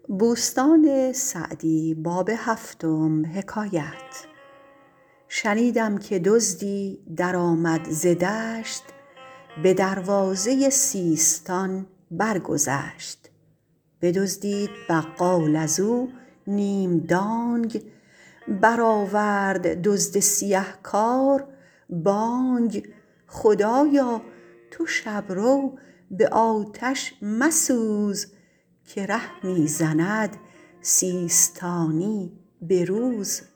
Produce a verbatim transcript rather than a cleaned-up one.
شنیدم که دزدی در آمد ز دشت، به دروازه سیستان بر گذشت. بدزدید بقال ازو نیم دانگ، برآورد دزد سیه کار بانگ. خدایا تو شبرو به آتش مسوز، که ره می زند سیستانی به روز.